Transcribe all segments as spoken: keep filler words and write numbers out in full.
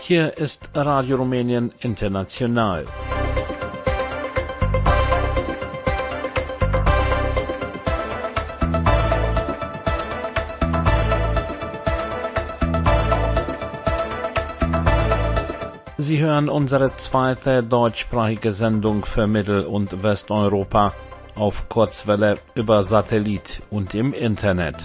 Hier ist Radio Rumänien International. Sie hören unsere zweite deutschsprachige Sendung für Mittel- und Westeuropa auf Kurzwelle über Satellit und im Internet.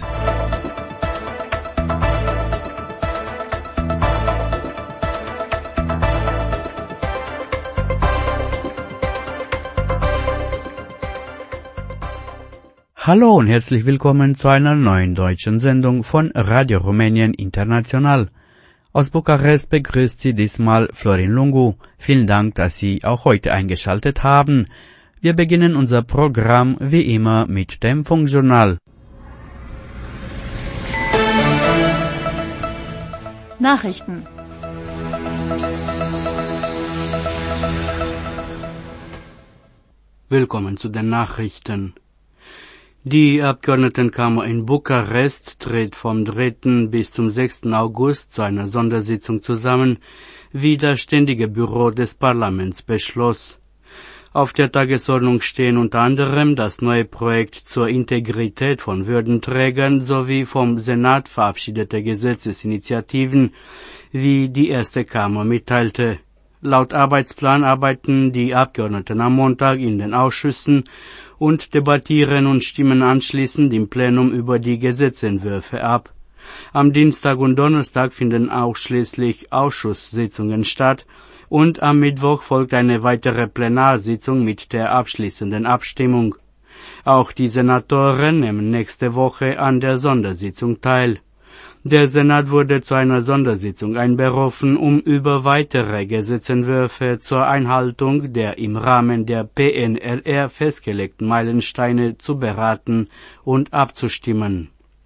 Hallo und herzlich willkommen zu einer neuen deutschen Sendung von Radio Rumänien International. Aus Bukarest begrüßt Sie diesmal Florin Lungu. Vielen Dank, dass Sie auch heute eingeschaltet haben. Wir beginnen unser Programm wie immer mit dem Funkjournal. Nachrichten. Willkommen zu den Nachrichten. Die Abgeordnetenkammer in Bukarest tritt vom dritten bis zum sechsten August zu einer Sondersitzung zusammen, wie das Ständige Büro des Parlaments beschloss. Auf der Tagesordnung stehen unter anderem das neue Projekt zur Integrität von Würdenträgern sowie vom Senat verabschiedete Gesetzesinitiativen, wie die erste Kammer mitteilte. Laut Arbeitsplan arbeiten die Abgeordneten am Montag in den Ausschüssen und debattieren und stimmen anschließend im Plenum über die Gesetzentwürfe ab. Am Dienstag und Donnerstag finden ausschließlich Ausschusssitzungen statt und am Mittwoch folgt eine weitere Plenarsitzung mit der abschließenden Abstimmung. Auch die Senatoren nehmen nächste Woche an der Sondersitzung teil. Der Senat wurde zu einer Sondersitzung einberufen, um über weitere Gesetzentwürfe zur Einhaltung der im Rahmen der P N R R festgelegten Meilensteine zu beraten und abzustimmen.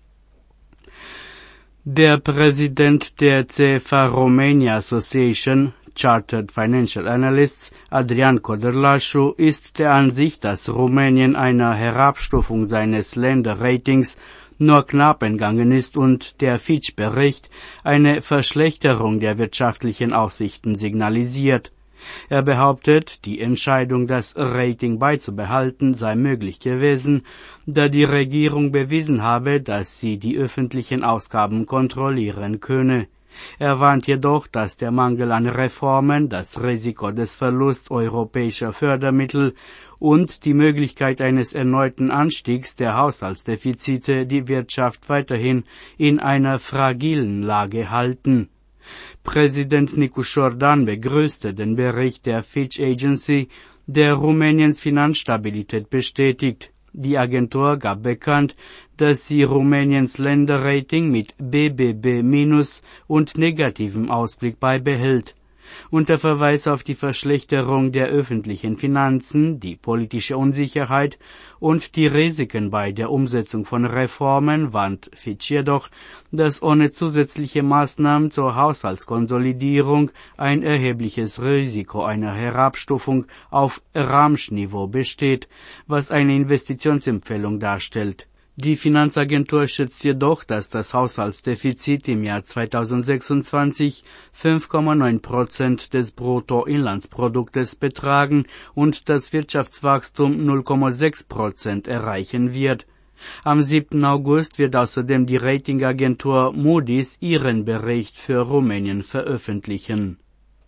Der Präsident der C F A Romania Association, Chartered Financial Analysts, Adrian Codărlașu, ist der Ansicht, dass Rumänien einer Herabstufung seines Länderratings nur knapp entgangen ist und der Fitch-Bericht eine Verschlechterung der wirtschaftlichen Aussichten signalisiert. Er behauptet, die Entscheidung, das Rating beizubehalten, sei möglich gewesen, da die Regierung bewiesen habe, dass sie die öffentlichen Ausgaben kontrollieren könne. Er warnt jedoch, dass der Mangel an Reformen, das Risiko des Verlusts europäischer Fördermittel und die Möglichkeit eines erneuten Anstiegs der Haushaltsdefizite die Wirtschaft weiterhin in einer fragilen Lage halten. Präsident Nicu Șordan begrüßte den Bericht der Fitch Agency, der Rumäniens Finanzstabilität bestätigt. Die Agentur gab bekannt, dass sie Rumäniens Länderrating mit B B B- und negativem Ausblick beibehält. Unter Verweis auf die Verschlechterung der öffentlichen Finanzen, die politische Unsicherheit und die Risiken bei der Umsetzung von Reformen warnt Fitch jedoch, dass ohne zusätzliche Maßnahmen zur Haushaltskonsolidierung ein erhebliches Risiko einer Herabstufung auf Ramsch-Niveau besteht, was eine Investitionsempfehlung darstellt. Die Finanzagentur schätzt jedoch, dass das Haushaltsdefizit im Jahr zweitausendsechsundzwanzig fünf Komma neun Prozent des Bruttoinlandsproduktes betragen und das Wirtschaftswachstum null Komma sechs Prozent erreichen wird. Am siebten August wird außerdem die Ratingagentur Moody's ihren Bericht für Rumänien veröffentlichen.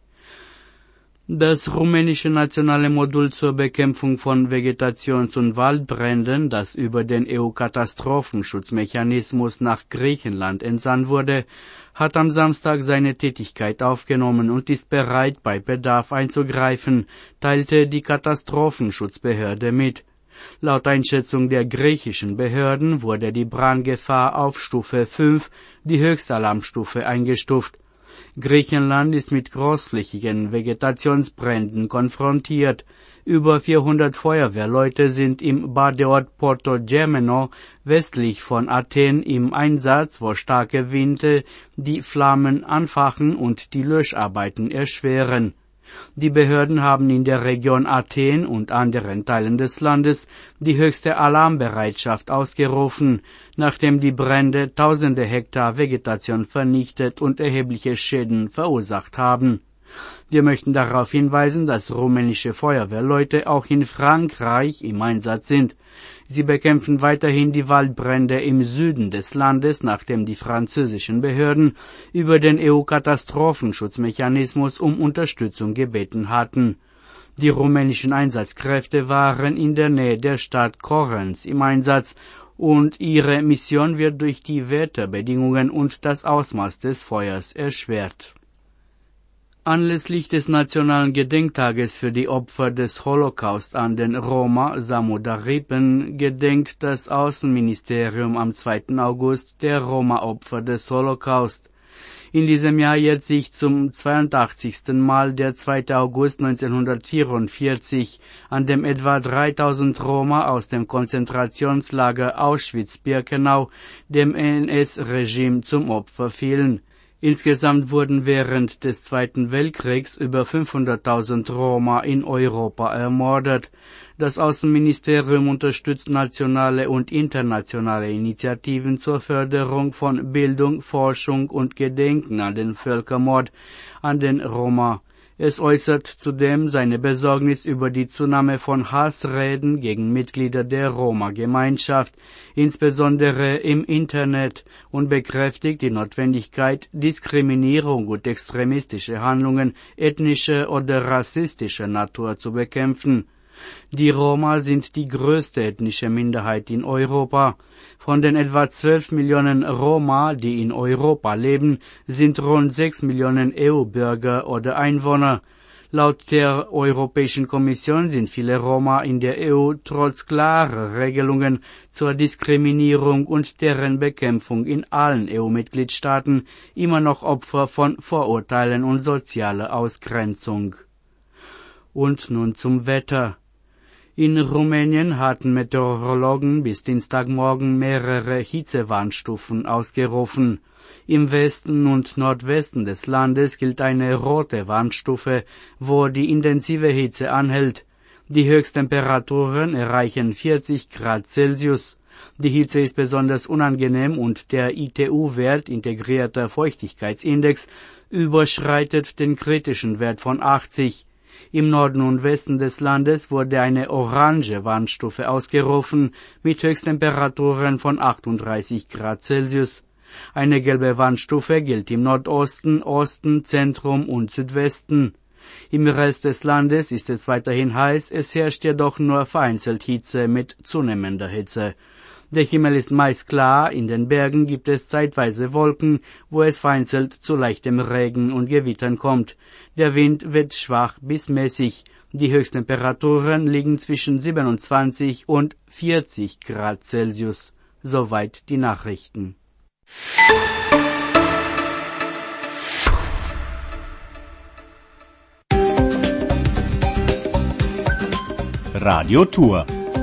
Das rumänische nationale Modul zur Bekämpfung von Vegetations- und Waldbränden, das über den E U-Katastrophenschutzmechanismus nach Griechenland entsandt wurde, hat am Samstag seine Tätigkeit aufgenommen und ist bereit, bei Bedarf einzugreifen, teilte die Katastrophenschutzbehörde mit. Laut Einschätzung der griechischen Behörden wurde die Brandgefahr auf Stufe fünf, die höchste Alarmstufe, eingestuft. Griechenland ist mit großflächigen Vegetationsbränden konfrontiert. Über vierhundert Feuerwehrleute sind im Badeort Portogemeno westlich von Athen im Einsatz, wo starke Winde die Flammen anfachen und die Löscharbeiten erschweren. Die Behörden haben in der Region Athen und anderen Teilen des Landes die höchste Alarmbereitschaft ausgerufen, nachdem die Brände tausende Hektar Vegetation vernichtet und erhebliche Schäden verursacht haben. Wir möchten darauf hinweisen, dass rumänische Feuerwehrleute auch in Frankreich im Einsatz sind. Sie bekämpfen weiterhin die Waldbrände im Süden des Landes, nachdem die französischen Behörden über den E U-Katastrophenschutzmechanismus um Unterstützung gebeten hatten. Die rumänischen Einsatzkräfte waren in der Nähe der Stadt Corinth im Einsatz und ihre Mission wird durch die Wetterbedingungen und das Ausmaß des Feuers erschwert. Anlässlich des Nationalen Gedenktages für die Opfer des Holocaust an den Roma Samudaripen gedenkt das Außenministerium am zweiten August der Roma-Opfer des Holocaust. In diesem Jahr jährt sich zum zweiundachtzigsten Mal der zweite August neunzehnhundertvierundvierzig, an dem etwa dreitausend Roma aus dem Konzentrationslager Auschwitz-Birkenau dem N S-Regime zum Opfer fielen. Insgesamt wurden während des Zweiten Weltkriegs über fünfhunderttausend Roma in Europa ermordet. Das Außenministerium unterstützt nationale und internationale Initiativen zur Förderung von Bildung, Forschung und Gedenken an den Völkermord an den Roma. Es äußert zudem seine Besorgnis über die Zunahme von Hassreden gegen Mitglieder der Roma-Gemeinschaft, insbesondere im Internet, und bekräftigt die Notwendigkeit, Diskriminierung und extremistische Handlungen ethnischer oder rassistischer Natur zu bekämpfen. Die Roma sind die größte ethnische Minderheit in Europa. Von den etwa zwölf Millionen Roma, die in Europa leben, sind rund sechs Millionen E U-Bürger oder Einwohner. Laut der Europäischen Kommission sind viele Roma in der E U trotz klarer Regelungen zur Diskriminierung und deren Bekämpfung in allen E U-Mitgliedstaaten immer noch Opfer von Vorurteilen und sozialer Ausgrenzung. Und nun zum Wetter. In Rumänien hatten Meteorologen bis Dienstagmorgen mehrere Hitzewarnstufen ausgerufen. Im Westen und Nordwesten des Landes gilt eine rote Warnstufe, wo die intensive Hitze anhält. Die Höchsttemperaturen erreichen vierzig Grad Celsius. Die Hitze ist besonders unangenehm und der I T U-Wert, integrierter Feuchtigkeitsindex, überschreitet den kritischen Wert von achtzig. Im Norden und Westen des Landes wurde eine orange Warnstufe ausgerufen mit Höchsttemperaturen von achtunddreißig Grad Celsius. Eine gelbe Warnstufe gilt im Nordosten, Osten, Zentrum und Südwesten. Im Rest des Landes ist es weiterhin heiß, es herrscht jedoch nur vereinzelt Hitze mit zunehmender Hitze. Der Himmel ist meist klar, in den Bergen gibt es zeitweise Wolken, wo es vereinzelt zu leichtem Regen und Gewittern kommt. Der Wind wird schwach bis mäßig. Die Höchsttemperaturen liegen zwischen siebenundzwanzig und vierzig Grad Celsius. Soweit die Nachrichten. Radio Tour.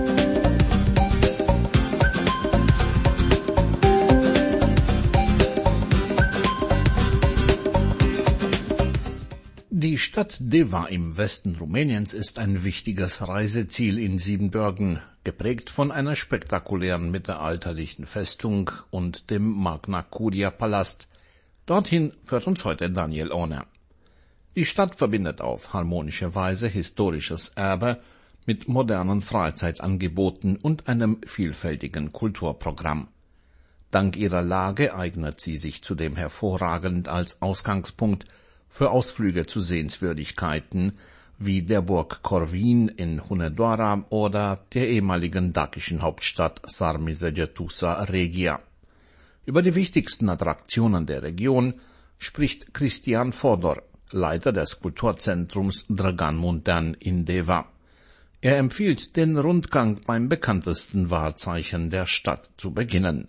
Die Stadt Deva im Westen Rumäniens ist ein wichtiges Reiseziel in Siebenbürgen, geprägt von einer spektakulären mittelalterlichen Festung und dem Magna Curia Palast. Dorthin führt uns heute Daniel Ohner. Die Stadt verbindet auf harmonische Weise historisches Erbe mit modernen Freizeitangeboten und einem vielfältigen Kulturprogramm. Dank ihrer Lage eignet sie sich zudem hervorragend als Ausgangspunkt für Ausflüge zu Sehenswürdigkeiten wie der Burg Corvin in Hunedoara oder der ehemaligen dakischen Hauptstadt Sarmizegetusa Regia. Über die wichtigsten Attraktionen der Region spricht Cristian Fodor, Leiter des Kulturzentrums Dragan Muntean in Deva. Er empfiehlt, den Rundgang beim bekanntesten Wahrzeichen der Stadt zu beginnen.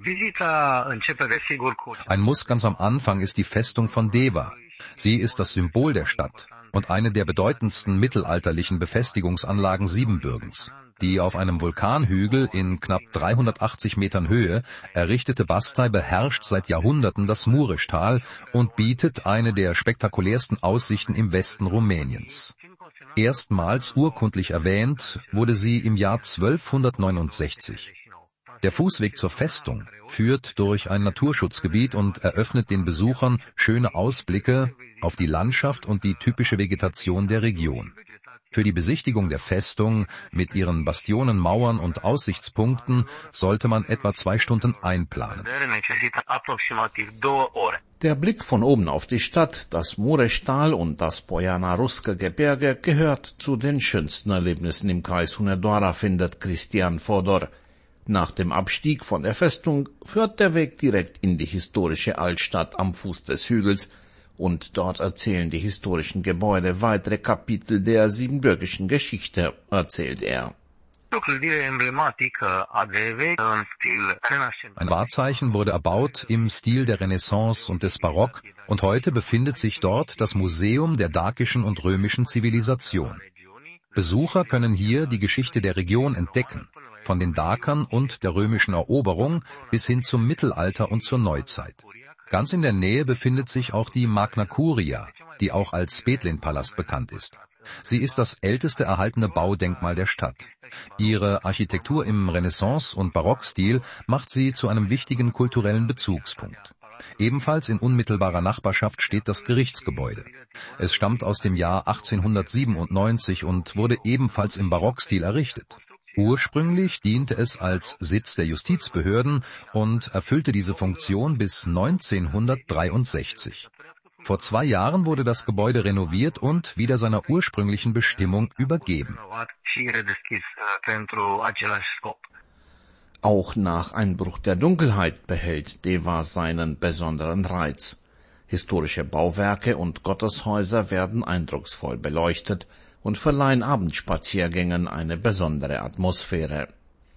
Ein Muss ganz am Anfang ist die Festung von Deva. Sie ist das Symbol der Stadt und eine der bedeutendsten mittelalterlichen Befestigungsanlagen Siebenbürgens. Die auf einem Vulkanhügel in knapp dreihundertachtzig Metern Höhe errichtete Bastei beherrscht seit Jahrhunderten das Mureștal und bietet eine der spektakulärsten Aussichten im Westen Rumäniens. Erstmals urkundlich erwähnt wurde sie im Jahr zwölfhundertneunundsechzig. Der Fußweg zur Festung führt durch ein Naturschutzgebiet und eröffnet den Besuchern schöne Ausblicke auf die Landschaft und die typische Vegetation der Region. Für die Besichtigung der Festung mit ihren Bastionen, Mauern und Aussichtspunkten sollte man etwa zwei Stunden einplanen. Der Blick von oben auf die Stadt, das Mureștal und das Poiana Ruske Gebirge gehört zu den schönsten Erlebnissen im Kreis Hunedoara, findet Cristian Fodor. Nach dem Abstieg von der Festung führt der Weg direkt in die historische Altstadt am Fuß des Hügels, und dort erzählen die historischen Gebäude weitere Kapitel der siebenbürgischen Geschichte, erzählt er. Ein Wahrzeichen wurde erbaut im Stil der Renaissance und des Barock, und heute befindet sich dort das Museum der dakischen und römischen Zivilisation. Besucher können hier die Geschichte der Region entdecken, von den Dakern und der römischen Eroberung bis hin zum Mittelalter und zur Neuzeit. Ganz in der Nähe befindet sich auch die Magna Curia, die auch als Bethlen-Palast bekannt ist. Sie ist das älteste erhaltene Baudenkmal der Stadt. Ihre Architektur im Renaissance- und Barockstil macht sie zu einem wichtigen kulturellen Bezugspunkt. Ebenfalls in unmittelbarer Nachbarschaft steht das Gerichtsgebäude. Es stammt aus dem Jahr achtzehnhundertsiebenundneunzig und wurde ebenfalls im Barockstil errichtet. Ursprünglich diente es als Sitz der Justizbehörden und erfüllte diese Funktion bis neunzehnhundertdreiundsechzig. Vor zwei Jahren wurde das Gebäude renoviert und wieder seiner ursprünglichen Bestimmung übergeben. Auch nach Einbruch der Dunkelheit behält Deva seinen besonderen Reiz. Historische Bauwerke und Gotteshäuser werden eindrucksvoll beleuchtet und verleihen Abendspaziergängen eine besondere Atmosphäre.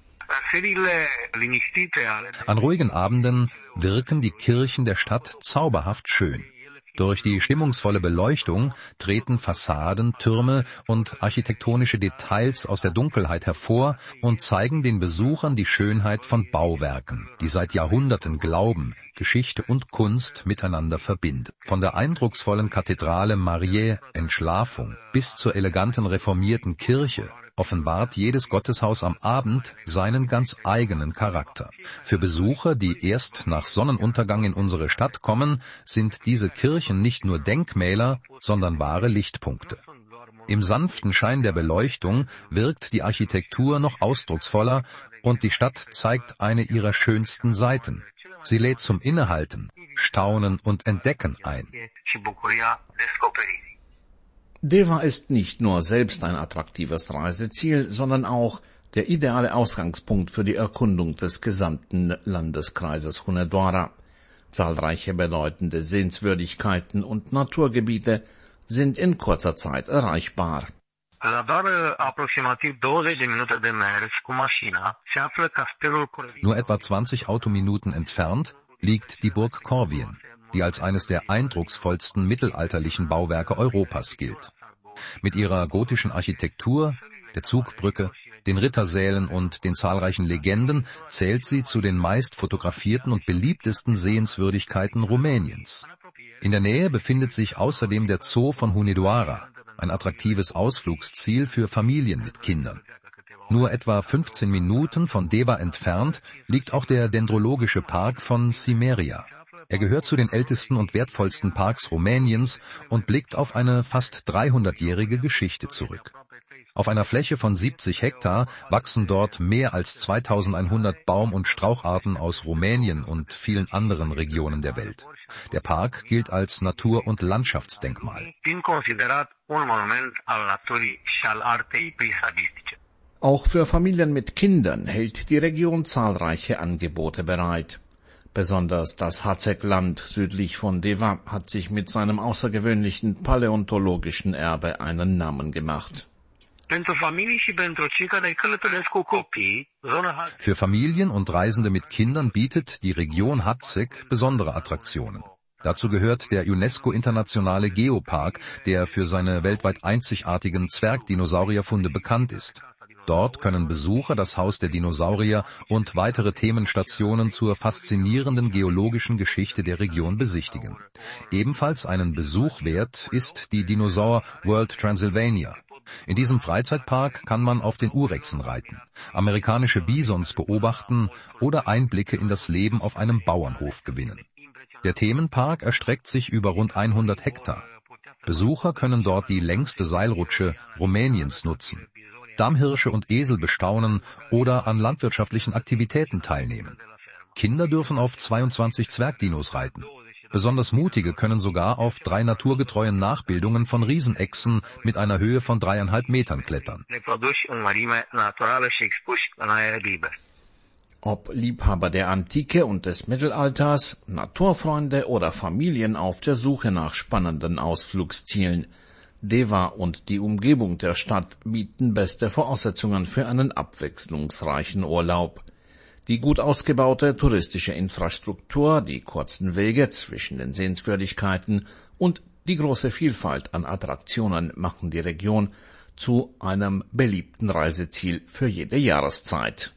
An ruhigen Abenden wirken die Kirchen der Stadt zauberhaft schön. Durch die stimmungsvolle Beleuchtung treten Fassaden, Türme und architektonische Details aus der Dunkelheit hervor und zeigen den Besuchern die Schönheit von Bauwerken, die seit Jahrhunderten Glauben, Geschichte und Kunst miteinander verbindet. Von der eindrucksvollen Kathedrale Mariä Entschlafung bis zur eleganten reformierten Kirche offenbart jedes Gotteshaus am Abend seinen ganz eigenen Charakter. Für Besucher, die erst nach Sonnenuntergang in unsere Stadt kommen, sind diese Kirchen nicht nur Denkmäler, sondern wahre Lichtpunkte. Im sanften Schein der Beleuchtung wirkt die Architektur noch ausdrucksvoller und die Stadt zeigt eine ihrer schönsten Seiten. Sie lädt zum Innehalten, Staunen und Entdecken ein. Deva ist nicht nur selbst ein attraktives Reiseziel, sondern auch der ideale Ausgangspunkt für die Erkundung des gesamten Landeskreises Hunedoara. Zahlreiche bedeutende Sehenswürdigkeiten und Naturgebiete sind in kurzer Zeit erreichbar. Nur etwa zwanzig Autominuten entfernt liegt die Burg Corvien, die als eines der eindrucksvollsten mittelalterlichen Bauwerke Europas gilt. Mit ihrer gotischen Architektur, der Zugbrücke, den Rittersälen und den zahlreichen Legenden zählt sie zu den meist fotografierten und beliebtesten Sehenswürdigkeiten Rumäniens. In der Nähe befindet sich außerdem der Zoo von Hunedoara, ein attraktives Ausflugsziel für Familien mit Kindern. Nur etwa fünfzehn Minuten von Deva entfernt liegt auch der Dendrologische Park von Simeria. Er gehört zu den ältesten und wertvollsten Parks Rumäniens und blickt auf eine fast dreihundertjährige Geschichte zurück. Auf einer Fläche von siebzig Hektar wachsen dort mehr als zweitausendeinhundert Baum- und Straucharten aus Rumänien und vielen anderen Regionen der Welt. Der Park gilt als Natur- und Landschaftsdenkmal. Auch für Familien mit Kindern hält die Region zahlreiche Angebote bereit. Besonders das Hatzek-Land südlich von Deva hat sich mit seinem außergewöhnlichen paläontologischen Erbe einen Namen gemacht. Für Familien und Reisende mit Kindern bietet die Region Hatzek besondere Attraktionen. Dazu gehört der UNESCO-internationale Geopark, der für seine weltweit einzigartigen Zwergdinosaurierfunde bekannt ist. Dort können Besucher das Haus der Dinosaurier und weitere Themenstationen zur faszinierenden geologischen Geschichte der Region besichtigen. Ebenfalls einen Besuch wert ist die Dinosaur World Transylvania. In diesem Freizeitpark kann man auf den Urechsen reiten, amerikanische Bisons beobachten oder Einblicke in das Leben auf einem Bauernhof gewinnen. Der Themenpark erstreckt sich über rund hundert Hektar. Besucher können dort die längste Seilrutsche Rumäniens nutzen, Dammhirsche und Esel bestaunen oder an landwirtschaftlichen Aktivitäten teilnehmen. Kinder dürfen auf zweiundzwanzig Zwergdinos reiten. Besonders Mutige können sogar auf drei naturgetreuen Nachbildungen von Riesenechsen mit einer Höhe von dreieinhalb Metern klettern. Ob Liebhaber der Antike und des Mittelalters, Naturfreunde oder Familien auf der Suche nach spannenden Ausflugszielen, Deva und die Umgebung der Stadt bieten beste Voraussetzungen für einen abwechslungsreichen Urlaub. Die gut ausgebaute touristische Infrastruktur, die kurzen Wege zwischen den Sehenswürdigkeiten und die große Vielfalt an Attraktionen machen die Region zu einem beliebten Reiseziel für jede Jahreszeit.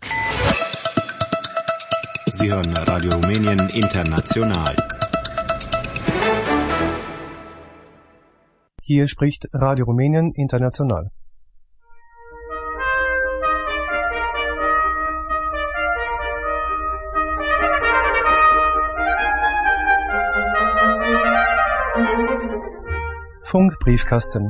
Sie hören Radio Rumänien International. Hier spricht Radio Rumänien International. Funkbriefkasten.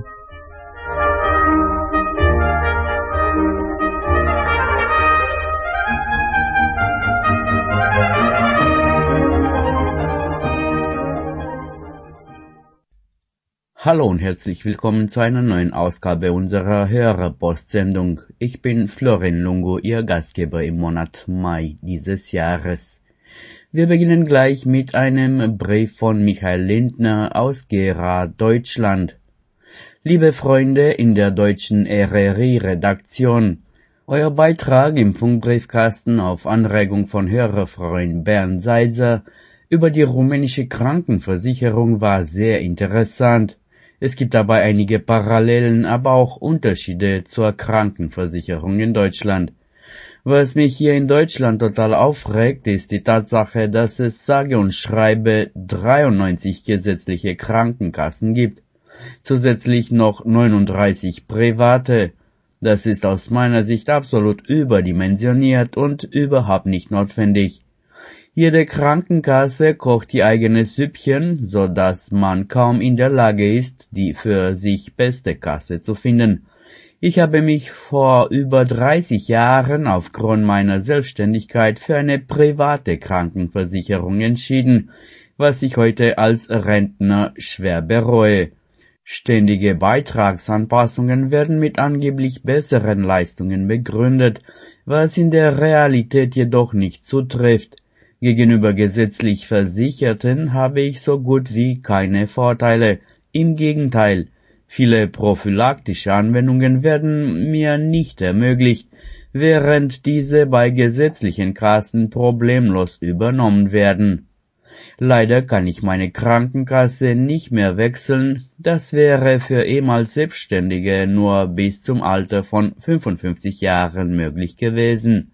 Hallo und herzlich willkommen zu einer neuen Ausgabe unserer Hörerpostsendung. Ich bin Florin Lungo, Ihr Gastgeber im Monat Mai dieses Jahres. Wir beginnen gleich mit einem Brief von Michael Lindner aus Gera, Deutschland. Liebe Freunde in der deutschen R R I-Redaktion, euer Beitrag im Funkbriefkasten auf Anregung von Hörerfreund Bernd Seiser über die rumänische Krankenversicherung war sehr interessant. Es gibt dabei einige Parallelen, aber auch Unterschiede zur Krankenversicherung in Deutschland. Was mich hier in Deutschland total aufregt, ist die Tatsache, dass es sage und schreibe dreiundneunzig gesetzliche Krankenkassen gibt, zusätzlich noch neununddreißig private. Das ist aus meiner Sicht absolut überdimensioniert und überhaupt nicht notwendig. Jede Krankenkasse kocht ihr eigenes Süppchen, so dass man kaum in der Lage ist, die für sich beste Kasse zu finden. Ich habe mich vor über dreißig Jahren aufgrund meiner Selbstständigkeit für eine private Krankenversicherung entschieden, was ich heute als Rentner schwer bereue. Ständige Beitragsanpassungen werden mit angeblich besseren Leistungen begründet, was in der Realität jedoch nicht zutrifft. Gegenüber gesetzlich Versicherten habe ich so gut wie keine Vorteile. Im Gegenteil, viele prophylaktische Anwendungen werden mir nicht ermöglicht, während diese bei gesetzlichen Kassen problemlos übernommen werden. Leider kann ich meine Krankenkasse nicht mehr wechseln, das wäre für ehemals Selbstständige nur bis zum Alter von fünfundfünfzig Jahren möglich gewesen.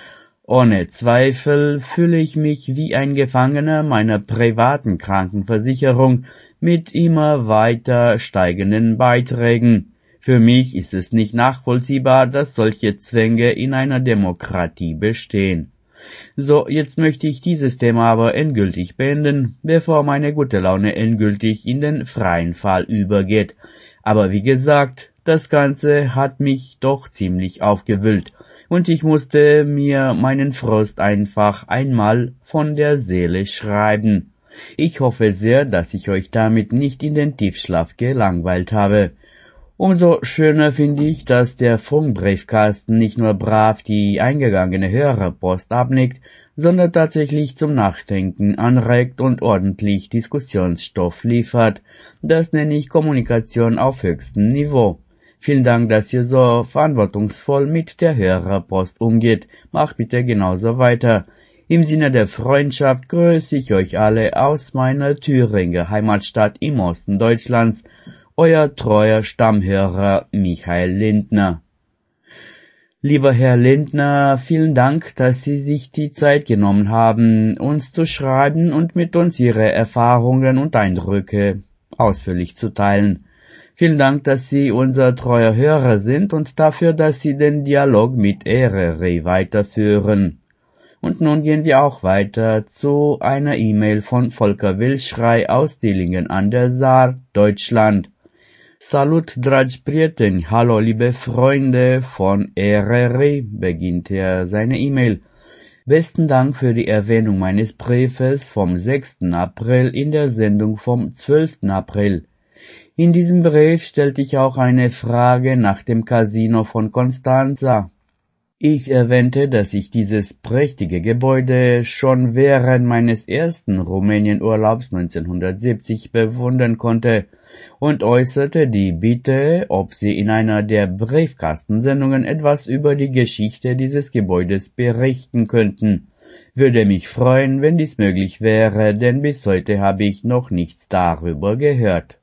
Ohne Zweifel fühle ich mich wie ein Gefangener meiner privaten Krankenversicherung mit immer weiter steigenden Beiträgen. Für mich ist es nicht nachvollziehbar, dass solche Zwänge in einer Demokratie bestehen. So, jetzt möchte ich dieses Thema aber endgültig beenden, bevor meine gute Laune endgültig in den freien Fall übergeht. Aber wie gesagt, das Ganze hat mich doch ziemlich aufgewühlt. Und ich musste mir meinen Frust einfach einmal von der Seele schreiben. Ich hoffe sehr, dass ich euch damit nicht in den Tiefschlaf gelangweilt habe. Umso schöner finde ich, dass der Funkbriefkasten nicht nur brav die eingegangene Hörerpost abnickt, sondern tatsächlich zum Nachdenken anregt und ordentlich Diskussionsstoff liefert. Das nenne ich Kommunikation auf höchstem Niveau. Vielen Dank, dass ihr so verantwortungsvoll mit der Hörerpost umgeht. Macht bitte genauso weiter. Im Sinne der Freundschaft grüße ich euch alle aus meiner Thüringer Heimatstadt im Osten Deutschlands. Euer treuer Stammhörer Michael Lindner. Lieber Herr Lindner, vielen Dank, dass Sie sich die Zeit genommen haben, uns zu schreiben und mit uns Ihre Erfahrungen und Eindrücke ausführlich zu teilen. Vielen Dank, dass Sie unser treuer Hörer sind und dafür, dass Sie den Dialog mit Erere weiterführen. Und nun gehen wir auch weiter zu einer E-Mail von Volker Wilschrei aus Dillingen an der Saar, Deutschland. Salut, dragi prieteni, hallo liebe Freunde von Erere, beginnt er seine E-Mail. Besten Dank für die Erwähnung meines Briefes vom sechsten April in der Sendung vom zwölften April. In diesem Brief stellte ich auch eine Frage nach dem Casino von Constanza. Ich erwähnte, dass ich dieses prächtige Gebäude schon während meines ersten Rumänienurlaubs neunzehnhundertsiebzig bewundern konnte und äußerte die Bitte, ob Sie in einer der Briefkastensendungen etwas über die Geschichte dieses Gebäudes berichten könnten. Würde mich freuen, wenn dies möglich wäre, denn bis heute habe ich noch nichts darüber gehört.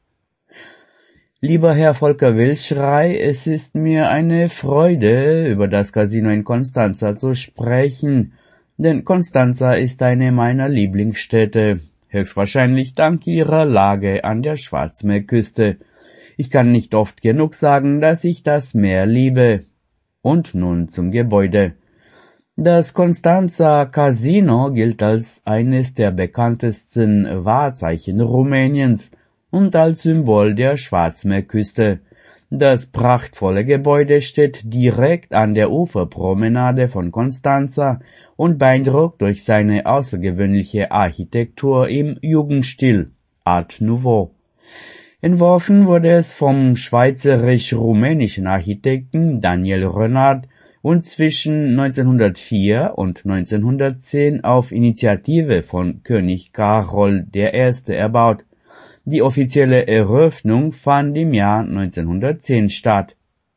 Lieber Herr Volker Wilschrei, es ist mir eine Freude, über das Casino in Constanza zu sprechen, denn Constanza ist eine meiner Lieblingsstädte, höchstwahrscheinlich dank ihrer Lage an der Schwarzmeerküste. Ich kann nicht oft genug sagen, dass ich das Meer liebe. Und nun zum Gebäude. Das Constanza Casino gilt als eines der bekanntesten Wahrzeichen Rumäniens und als Symbol der Schwarzmeerküste. Das prachtvolle Gebäude steht direkt an der Uferpromenade von Constanza und beeindruckt durch seine außergewöhnliche Architektur im Jugendstil, Art Nouveau. Entworfen wurde es vom schweizerisch-rumänischen Architekten Daniel Renard und zwischen neunzehnhundertvier und neunzehnhundertzehn auf Initiative von König Karol der Erste erbaut. Die offizielle Eröffnung fand im Jahr neunzehnhundertzehn statt.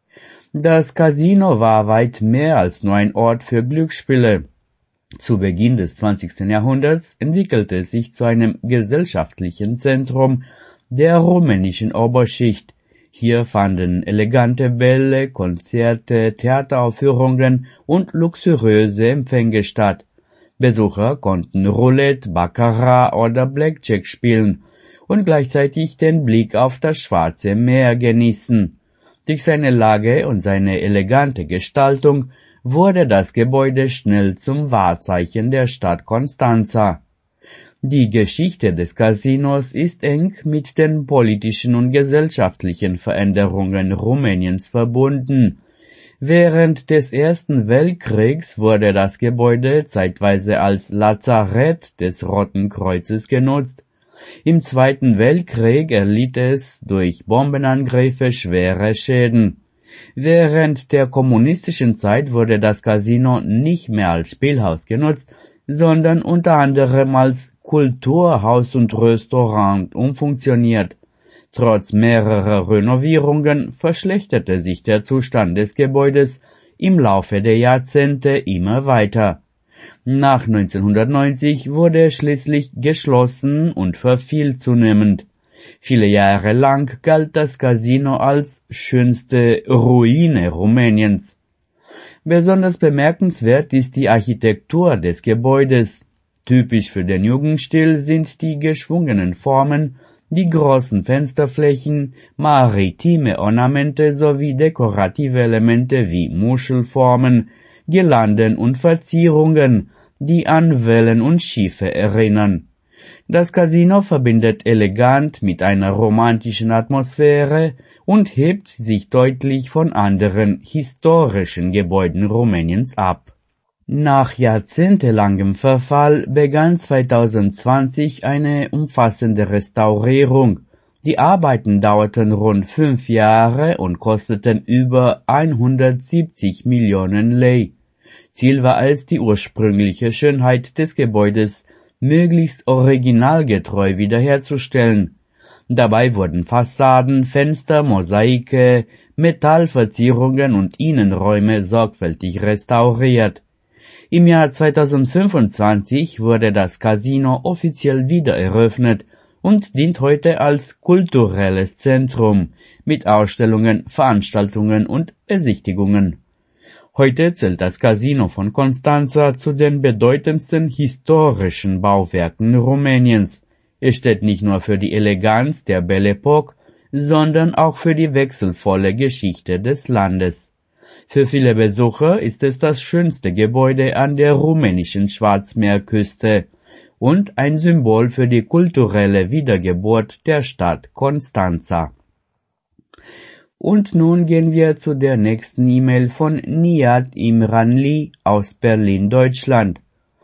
Das Casino war weit mehr als nur ein Ort für Glücksspiele. Zu Beginn des zwanzigsten Jahrhunderts entwickelte es sich zu einem gesellschaftlichen Zentrum der rumänischen Oberschicht. Hier fanden elegante Bälle, Konzerte, Theateraufführungen und luxuriöse Empfänge statt. Besucher konnten Roulette, Baccarat oder Blackjack spielen und gleichzeitig den Blick auf das Schwarze Meer genießen. Durch seine Lage und seine elegante Gestaltung wurde das Gebäude schnell zum Wahrzeichen der Stadt Constanza. Die Geschichte des Casinos ist eng mit den politischen und gesellschaftlichen Veränderungen Rumäniens verbunden. Während des Ersten Weltkriegs wurde das Gebäude zeitweise als Lazarett des Roten Kreuzes genutzt. Im Zweiten Weltkrieg erlitt es durch Bombenangriffe schwere Schäden. Während der kommunistischen Zeit wurde das Casino nicht mehr als Spielhaus genutzt, sondern unter anderem als Kulturhaus und Restaurant umfunktioniert. Trotz mehrerer Renovierungen verschlechterte sich der Zustand des Gebäudes im Laufe der Jahrzehnte immer weiter. Nach neunzehnhundertneunzig wurde es schließlich geschlossen und verfiel zunehmend. Viele Jahre lang galt das Casino als schönste Ruine Rumäniens. Besonders bemerkenswert ist die Architektur des Gebäudes. Typisch für den Jugendstil sind die geschwungenen Formen, die großen Fensterflächen, maritime Ornamente sowie dekorative Elemente wie Muschelformen, Girlanden und Verzierungen, die an Wellen und Schiffe erinnern. Das Casino verbindet elegant mit einer romantischen Atmosphäre und hebt sich deutlich von anderen historischen Gebäuden Rumäniens ab. Nach jahrzehntelangem Verfall begann zweitausendzwanzig eine umfassende Restaurierung. Die Arbeiten dauerten rund fünf Jahre und kosteten über hundertsiebzig Millionen Lei. Ziel war es, die ursprüngliche Schönheit des Gebäudes möglichst originalgetreu wiederherzustellen. Dabei wurden Fassaden, Fenster, Mosaike, Metallverzierungen und Innenräume sorgfältig restauriert. Im Jahr zweitausendfünfundzwanzig wurde das Casino offiziell wieder eröffnet und dient heute als kulturelles Zentrum mit Ausstellungen, Veranstaltungen und Besichtigungen. Heute zählt das Casino von Constanța zu den bedeutendsten historischen Bauwerken Rumäniens. Es steht nicht nur für die Eleganz der Belle Époque, sondern auch für die wechselvolle Geschichte des Landes. Für viele Besucher ist es das schönste Gebäude an der rumänischen Schwarzmeerküste und ein Symbol für die kulturelle Wiedergeburt der Stadt Constanța. Und nun gehen wir zu der nächsten E-Mail von Nihat Imranli aus Berlin, Deutschland.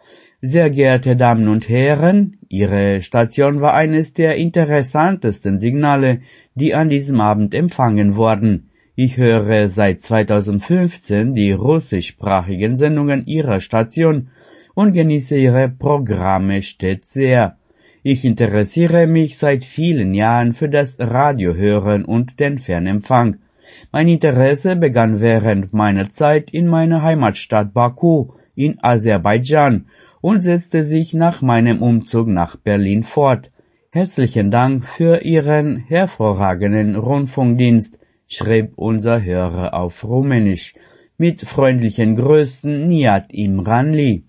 Sehr geehrte Damen und Herren, Ihre Station war eines der interessantesten Signale, die an diesem Abend empfangen wurden. Ich höre seit zweitausendfünfzehn die russischsprachigen Sendungen Ihrer Station und genieße Ihre Programme stets sehr. Ich interessiere mich seit vielen Jahren für das Radiohören und den Fernempfang. Mein Interesse begann während meiner Zeit in meiner Heimatstadt Baku in Aserbaidschan und setzte sich nach meinem Umzug nach Berlin fort. Herzlichen Dank für Ihren hervorragenden Rundfunkdienst, schrieb unser Hörer auf Rumänisch. Mit freundlichen Grüßen, Nihat Imranli.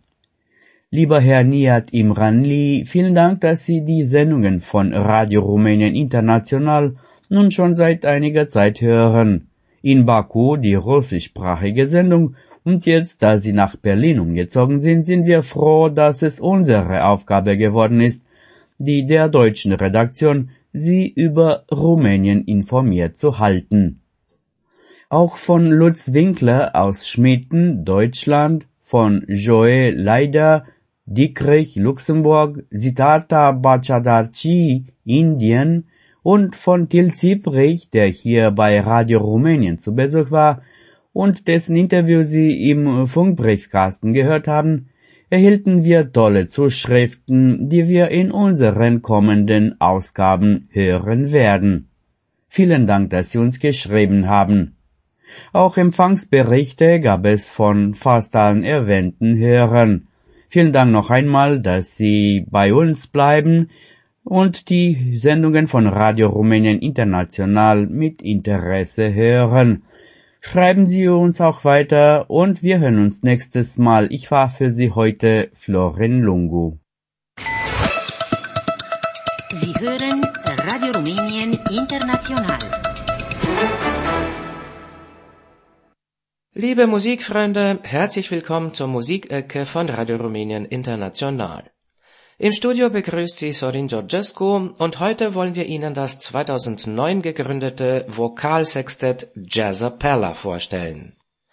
Lieber Herr Nihat Imranli, vielen Dank, dass Sie die Sendungen von Radio Rumänien International nun schon seit einiger Zeit hören. In Baku die russischsprachige Sendung und jetzt, da Sie nach Berlin umgezogen sind, sind wir froh, dass es unsere Aufgabe geworden ist, die der deutschen Redaktion, Sie über Rumänien informiert zu halten. Auch von Lutz Winkler aus Schmitten, Deutschland, von Joe Leider, Dietrich, Luxemburg, Siddhartha Bhattacharjee, Indien und von Till Ziebrich, der hier bei Radio Rumänien zu Besuch war und dessen Interview Sie im Funkbriefkasten gehört haben, erhielten wir tolle Zuschriften, die wir in unseren kommenden Ausgaben hören werden. Vielen Dank, dass Sie uns geschrieben haben. Auch Empfangsberichte gab es von fast allen erwähnten Hörern. Vielen Dank noch einmal, dass Sie bei uns bleiben und die Sendungen von Radio Rumänien International mit Interesse hören. Schreiben Sie uns auch weiter und wir hören uns nächstes Mal. Ich war für Sie heute Florin Lungu. Sie hören Radio Rumänien International. Liebe Musikfreunde, herzlich willkommen zur Musikecke von Radio Rumänien International. Im Studio begrüßt Sie Sorin Georgescu und heute wollen wir Ihnen das zweitausendneun gegründete Vokalsextett Jazzapella vorstellen.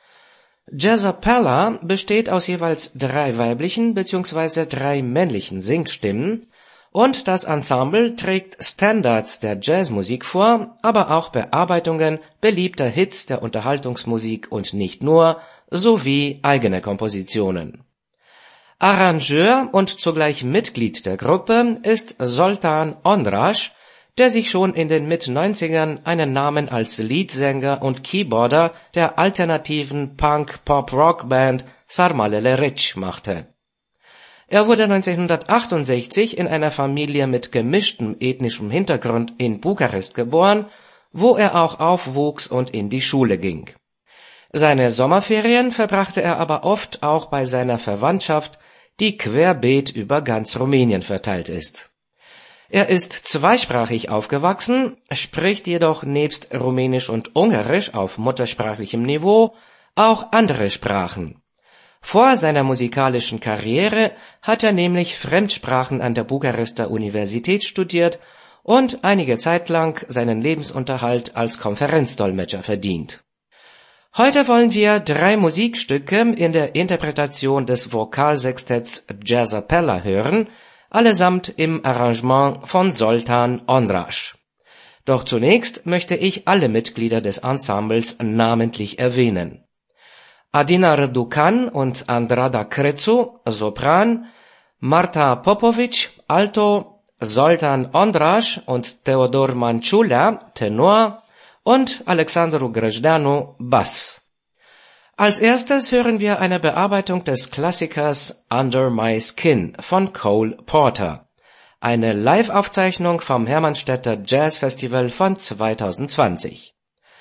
Jazzapella besteht aus jeweils drei weiblichen bzw. drei männlichen Singstimmen und das Ensemble trägt Standards der Jazzmusik vor, aber auch Bearbeitungen beliebter Hits der Unterhaltungsmusik und nicht nur, sowie eigene Kompositionen. Arrangeur und zugleich Mitglied der Gruppe ist Zoltan Ondraș, der sich schon in den Mit-neunzigern einen Namen als Leadsänger und Keyboarder der alternativen Punk-Pop-Rock-Band Sarmalele Reci machte. Er wurde neunzehnhundertachtundsechzig in einer Familie mit gemischtem ethnischem Hintergrund in Bukarest geboren, wo er auch aufwuchs und in die Schule ging. Seine Sommerferien verbrachte er aber oft auch bei seiner Verwandtschaft, die querbeet über ganz Rumänien verteilt ist. Er ist zweisprachig aufgewachsen, spricht jedoch nebst Rumänisch und Ungarisch auf muttersprachlichem Niveau auch andere Sprachen. Vor seiner musikalischen Karriere hat er nämlich Fremdsprachen an der Bukarester Universität studiert und einige Zeit lang seinen Lebensunterhalt als Konferenzdolmetscher verdient. Heute wollen wir drei Musikstücke in der Interpretation des Vokalsextetts Jazzapella hören, allesamt im Arrangement von Zoltan Ondraș. Doch zunächst möchte ich alle Mitglieder des Ensembles namentlich erwähnen. Adina Răducan und Andrada Crețu, Sopran, Marta Popovici, Alto, Zoltan Ondraș und Theodor Manciulea, Tenor und Alexandru Grăjdeanu, Bass. Als erstes hören wir eine Bearbeitung des Klassikers Under My Skin von Cole Porter, eine Live-Aufzeichnung vom Hermannstädter Jazz Festival von zweitausendzwanzig.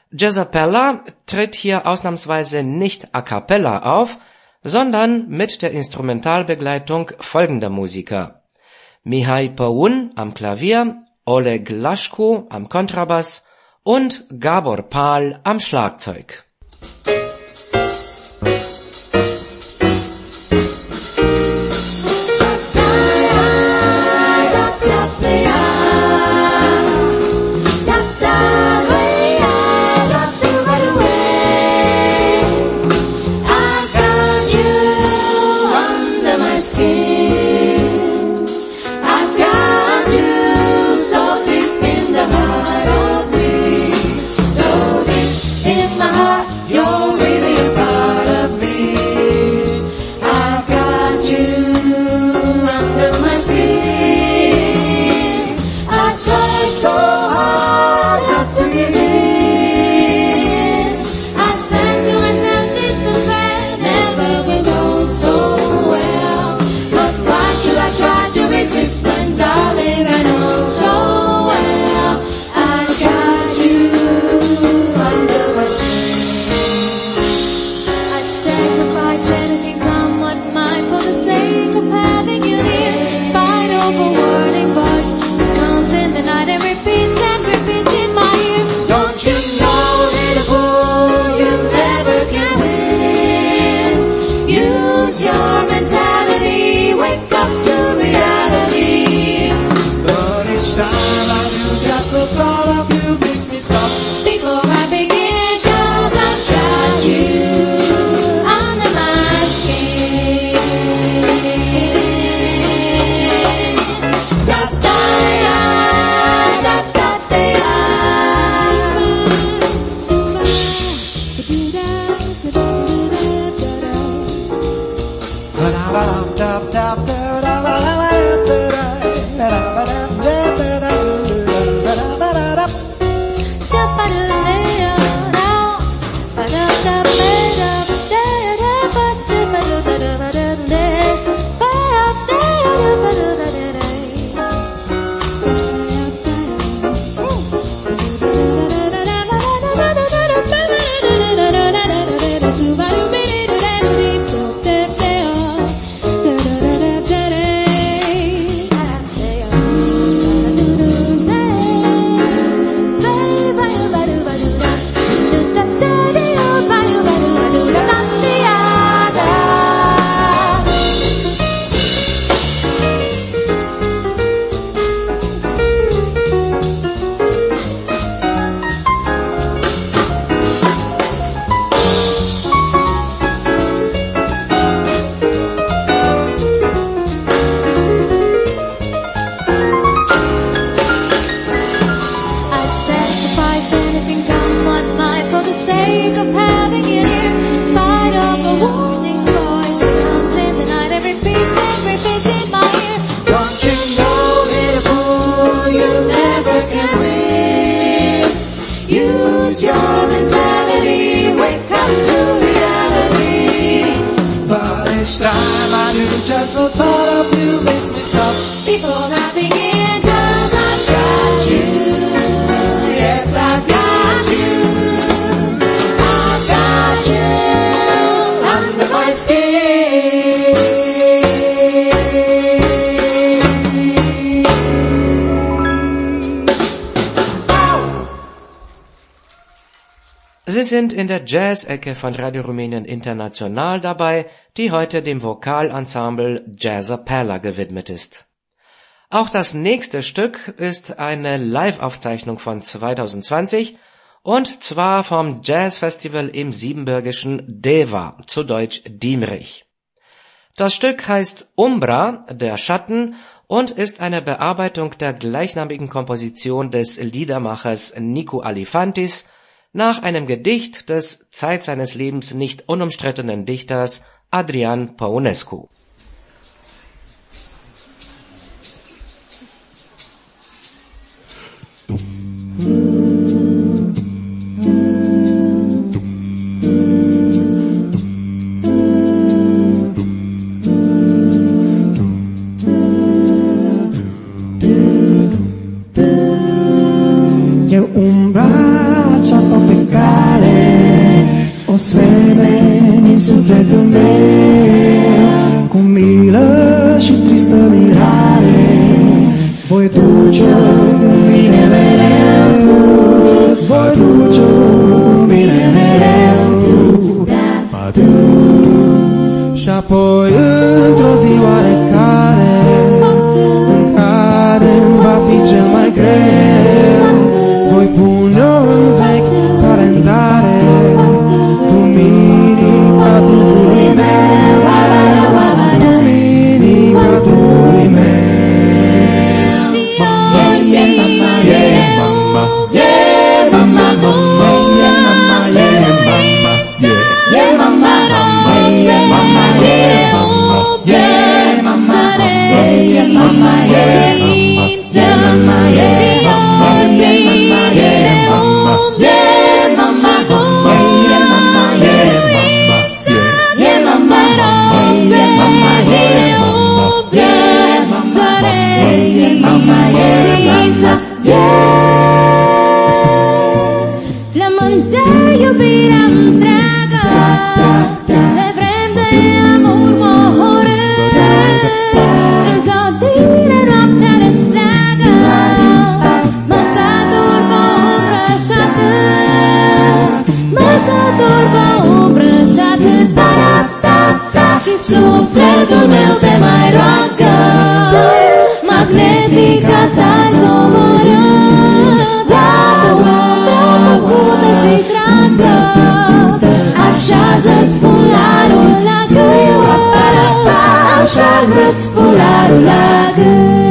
Jazzapella tritt hier ausnahmsweise nicht a cappella auf, sondern mit der Instrumentalbegleitung folgender Musiker: Mihai Păun am Klavier, Oleg Lașcu am Kontrabass und Gabor Pal am Schlagzeug. Sie sind in der Jazz-Ecke von Radio Rumänien International dabei, die heute dem Vokalensemble Jazzapella gewidmet ist. Auch das nächste Stück ist eine Live-Aufzeichnung von zweitausendzwanzig und zwar vom Jazzfestival im siebenbürgischen Deva, zu Deutsch Diemerich. Das Stück heißt Umbra, der Schatten, und ist eine Bearbeitung der gleichnamigen Komposition des Liedermachers Nicu Alifantis nach einem Gedicht des Zeit seines Lebens nicht unumstrittenen Dichters Adrian Păunescu. Umbra aceasta pe care voi duce bine mereu tu, voi duce bine mereu tu, tu. Și apoi într-o zi oarecare, în care va fi cel mai greu, voi pune-o în vechi calendare, duminica Duhului meu, duminica Duhului meu. Sufletul meu te mai roagă, magnetica ta-i coboră, dată-o, făcută și dragă, așează-ți fularul la gât, așează-ți fularul la gât.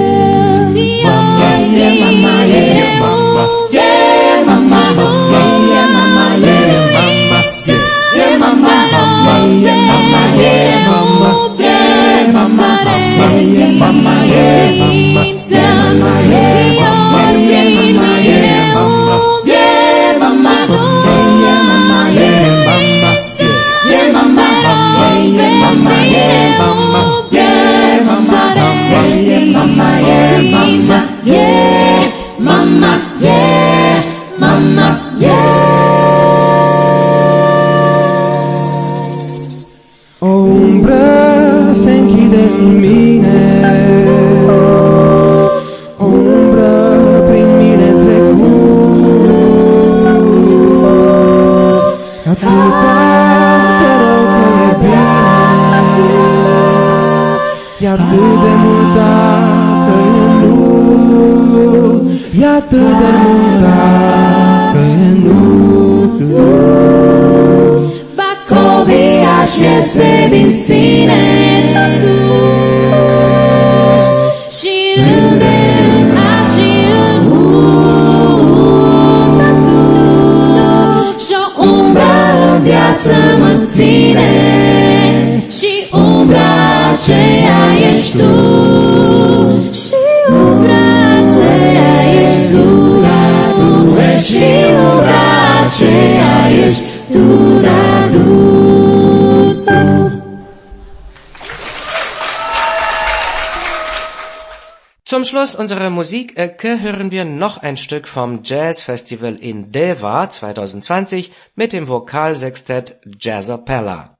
Zum Schluss unserer Musikecke hören wir noch ein Stück vom Jazzfestival in Deva zwanzig zwanzig mit dem Vokalsextett Jazzapella.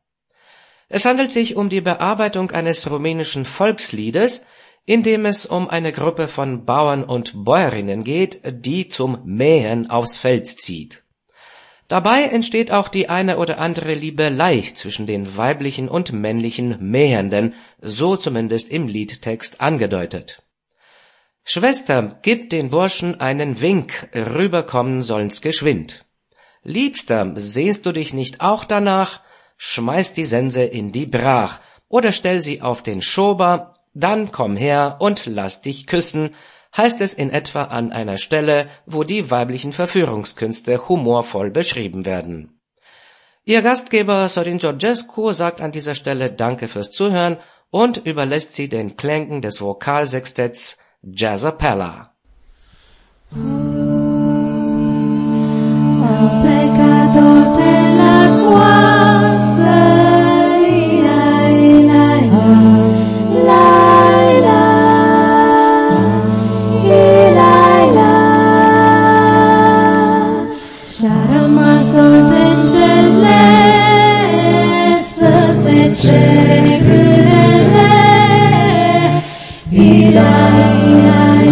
Es handelt sich um die Bearbeitung eines rumänischen Volksliedes, in dem es um eine Gruppe von Bauern und Bäuerinnen geht, die zum Mähen aufs Feld zieht. Dabei entsteht auch die eine oder andere Liebelei zwischen den weiblichen und männlichen Mähenden, so zumindest im Liedtext angedeutet. Schwester, gib den Burschen einen Wink, rüberkommen sollen's geschwind. Liebster, sehnst du dich nicht auch danach? Schmeiß die Sense in die Brach oder stell sie auf den Schober, dann komm her und lass dich küssen, heißt es in etwa an einer Stelle, wo die weiblichen Verführungskünste humorvoll beschrieben werden. Ihr Gastgeber Sorin Georgescu sagt an dieser Stelle Danke fürs Zuhören und überlässt sie den Klängen des Vokalsextetts Jazzapella. Ila, ila,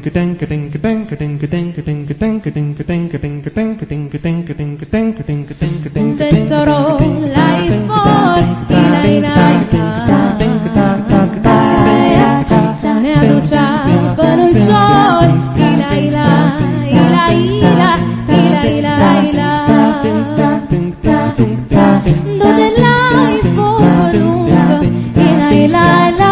tesoro la isfor Sane aducea bănucior Ila, ila, ila, ila Ila, ila, ila Du-te la isfor lungă Ila, ila, ila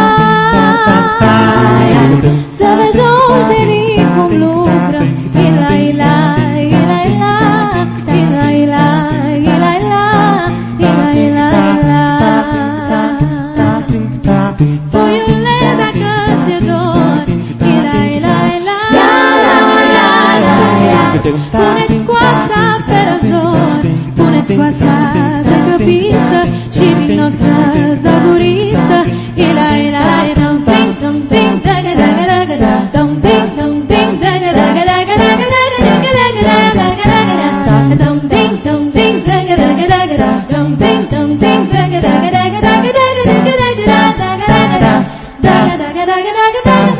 Să vezi oltenii cum lucră Ila, ila, ila, ila Ila, ila, ila, ila Ila, ila, ila Puiule, dacă ți-e dor Ila, ila, ila Puneți coasa pe răzor Puneți coasa pe căpiță Și din o să-ți dau guriță Ila, ila, ila Dum ding daga daga daga da dum ding dum ding daga daga daga daga daga daga daga daga dum ding dum ding daga daga daga da dum ding dum ding daga daga daga daga daga daga daga daga daga daga daga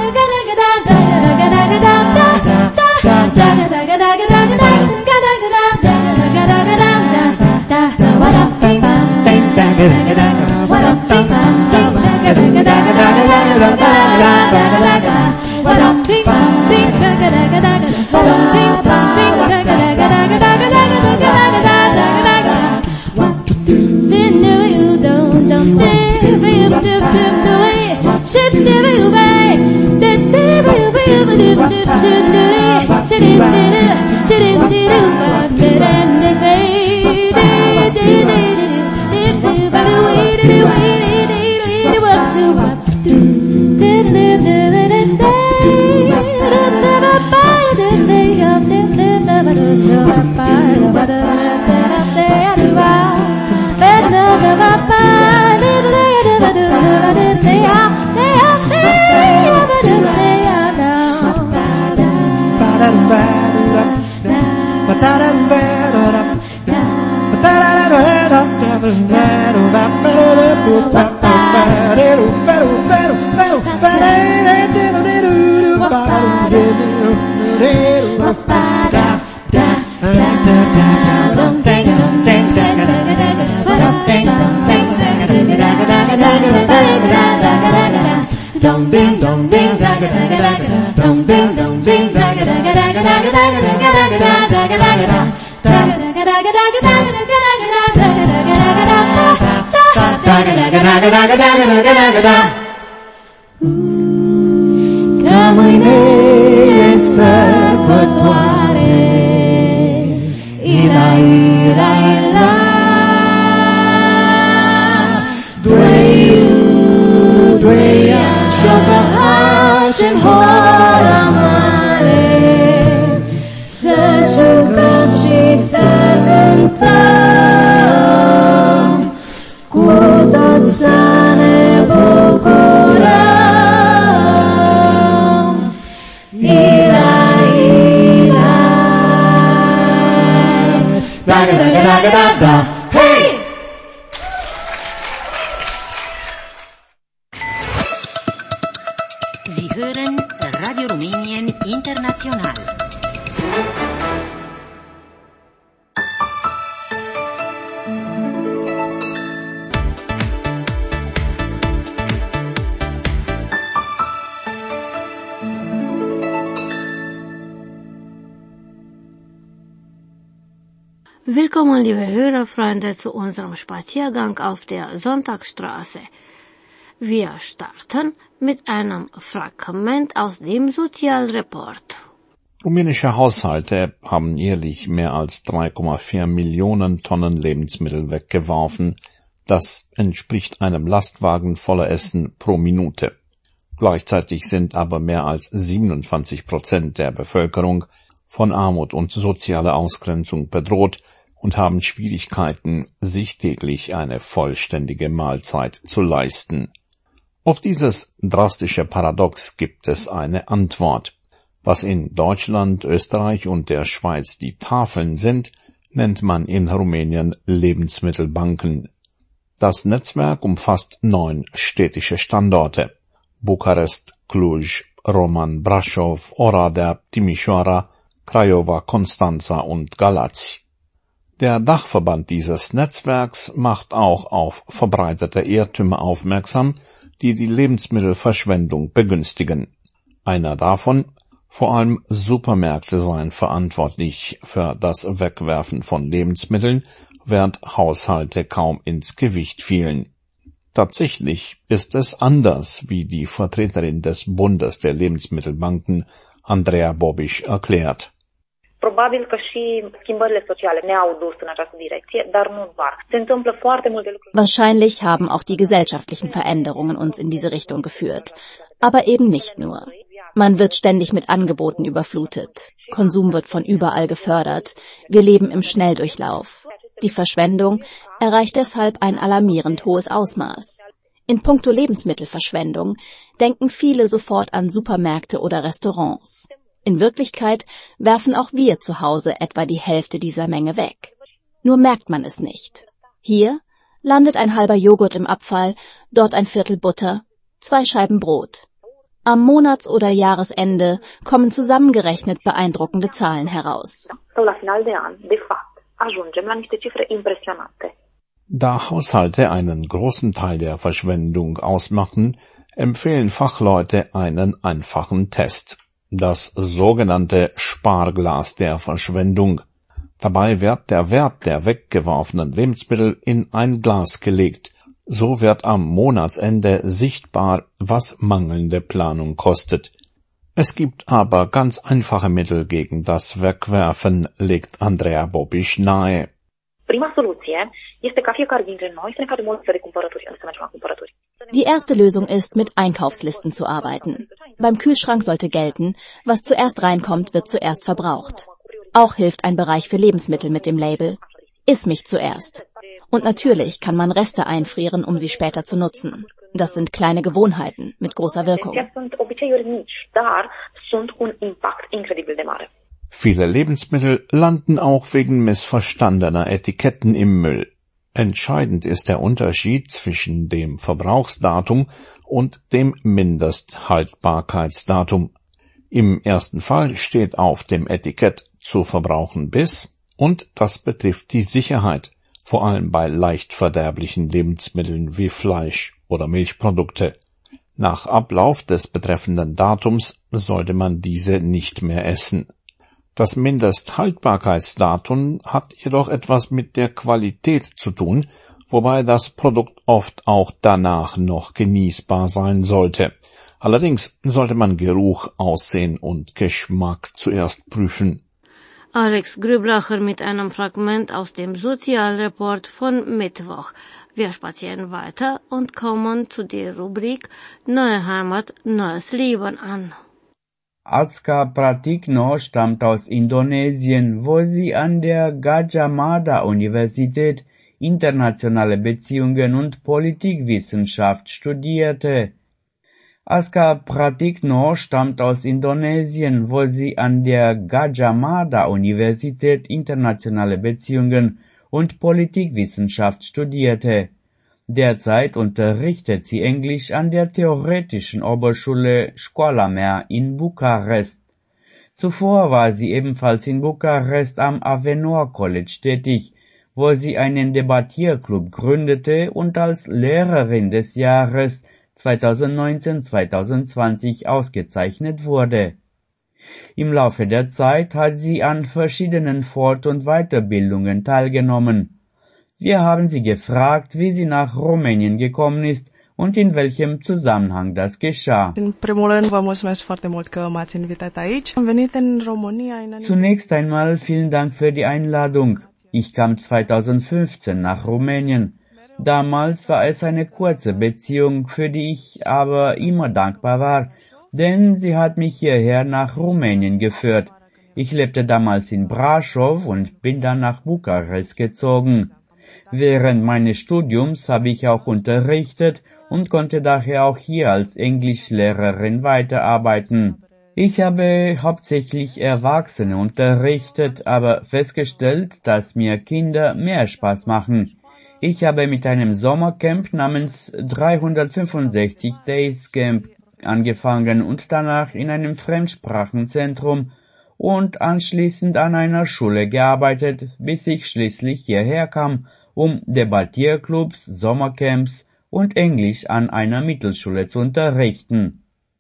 Că mâine e sărbătoare Ila, ila, ila Doi-u, doi-a Și-o să facem hora mare Să jucăm și să cântăm Cu toți să ne bucurăm Ila, ila Da, da, da, da, da, da Hey! Sie hören Radio Rumänien International. Willkommen, liebe Hörerfreunde, zu unserem Spaziergang auf der Sonntagsstraße. Wir starten mit einem Fragment aus dem Sozialreport. Rumänische Haushalte haben jährlich mehr als drei Komma vier Millionen Tonnen Lebensmittel weggeworfen. Das entspricht einem Lastwagen voller Essen pro Minute. Gleichzeitig sind aber mehr als siebenundzwanzig Prozent der Bevölkerung von Armut und sozialer Ausgrenzung bedroht und haben Schwierigkeiten, sich täglich eine vollständige Mahlzeit zu leisten. Auf dieses drastische Paradox gibt es eine Antwort. Was in Deutschland, Österreich und der Schweiz die Tafeln sind, nennt man in Rumänien Lebensmittelbanken. Das Netzwerk umfasst neun städtische Standorte: Bukarest, Cluj, Roman Brasov, Oradea, Timișoara, Craiova, Constanța und Galați. Der Dachverband dieses Netzwerks macht auch auf verbreitete Irrtümer aufmerksam, die die Lebensmittelverschwendung begünstigen. Einer davon: vor allem Supermärkte seien verantwortlich für das Wegwerfen von Lebensmitteln, während Haushalte kaum ins Gewicht fielen. Tatsächlich ist es anders, wie die Vertreterin des Bundes der Lebensmittelbanken, Andreea Bobiș, erklärt. Probabil că și schimbările sociale ne-au dus în această direcție, dar nu doar. Se întâmplă foarte multe lucruri. Wahrscheinlich haben auch die gesellschaftlichen Veränderungen uns in diese Richtung geführt. Aber eben nicht nur. Man wird ständig mit Angeboten überflutet. Konsum wird von überall gefördert. Wir leben im Schnelldurchlauf. Die Verschwendung erreicht deshalb ein alarmierend hohes Ausmaß. In puncto Lebensmittelverschwendung denken viele sofort an Supermärkte oder Restaurants. In Wirklichkeit werfen auch wir zu Hause etwa die Hälfte dieser Menge weg. Nur merkt man es nicht. Hier landet ein halber Joghurt im Abfall, dort ein Viertel Butter, zwei Scheiben Brot. Am Monats- oder Jahresende kommen zusammengerechnet beeindruckende Zahlen heraus. Da Haushalte einen großen Teil der Verschwendung ausmachen, empfehlen Fachleute einen einfachen Test. Das sogenannte Sparglas der Verschwendung. Dabei wird der Wert der weggeworfenen Lebensmittel in ein Glas gelegt. So wird am Monatsende sichtbar, was mangelnde Planung kostet. Es gibt aber ganz einfache Mittel gegen das Wegwerfen, legt Andreea Bobiș nahe. Prima soluție este ca fiecare dintre noi să ne facem o listă de cumpărături, să mergem la cumpărături. Die erste Lösung ist, mit Einkaufslisten zu arbeiten. Beim Kühlschrank sollte gelten, was zuerst reinkommt, wird zuerst verbraucht. Auch hilft ein Bereich für Lebensmittel mit dem Label "Iss mich zuerst". Und natürlich kann man Reste einfrieren, um sie später zu nutzen. Das sind kleine Gewohnheiten mit großer Wirkung. Viele Lebensmittel landen auch wegen missverstandener Etiketten im Müll. Entscheidend ist der Unterschied zwischen dem Verbrauchsdatum und dem Mindesthaltbarkeitsdatum. Im ersten Fall steht auf dem Etikett "zu verbrauchen bis" und das betrifft die Sicherheit, vor allem bei leicht verderblichen Lebensmitteln wie Fleisch oder Milchprodukte. Nach Ablauf des betreffenden Datums sollte man diese nicht mehr essen. Das Mindesthaltbarkeitsdatum hat jedoch etwas mit der Qualität zu tun, wobei das Produkt oft auch danach noch genießbar sein sollte. Allerdings sollte man Geruch, Aussehen und Geschmack zuerst prüfen. Alex Grüblacher mit einem Fragment aus dem Sozialreport von Mittwoch. Wir spazieren weiter und kommen zu der Rubrik Neue Heimat, neues Leben an. Azka Pratikno stammt aus Indonesien, wo sie an der Gadjah Mada Universität internationale Beziehungen und Politikwissenschaft studierte. Azka Pratikno stammt aus Indonesien, wo sie an der Gadjah Mada Universität internationale Beziehungen und Politikwissenschaft studierte. Derzeit unterrichtet sie Englisch an der theoretischen Oberschule Școala Mea in Bukarest. Zuvor war sie ebenfalls in Bukarest am Avenor College tätig, wo sie einen Debattierclub gründete und als Lehrerin des Jahres zweitausendneunzehn zweitausendzwanzig ausgezeichnet wurde. Im Laufe der Zeit hat sie an verschiedenen Fort- und Weiterbildungen teilgenommen. Wir haben sie gefragt, wie sie nach Rumänien gekommen ist und in welchem Zusammenhang das geschah. În primul rând, vă mulțumesc foarte mult că m-ați invitat aici. Am venit în România în Zunächst einmal vielen Dank für die Einladung. Ich kam zweitausendfünfzehn nach Rumänien. Damals war es eine kurze Beziehung, für die ich aber immer dankbar war, denn sie hat mich hierher nach Rumänien geführt. Ich lebte damals in Brașov und bin dann nach Bukarest gezogen. Während meines Studiums habe ich auch unterrichtet und konnte daher auch hier als Englischlehrerin weiterarbeiten. Ich habe hauptsächlich Erwachsene unterrichtet, aber festgestellt, dass mir Kinder mehr Spaß machen. Ich habe mit einem Sommercamp namens dreihundertfünfundsechzig Days Camp angefangen und danach in einem Fremdsprachenzentrum und anschließend an einer Schule gearbeitet, bis ich schließlich hierher kam, um Debattierclubs, Sommercamps und Englisch an einer Mittelschule zu unterrichten.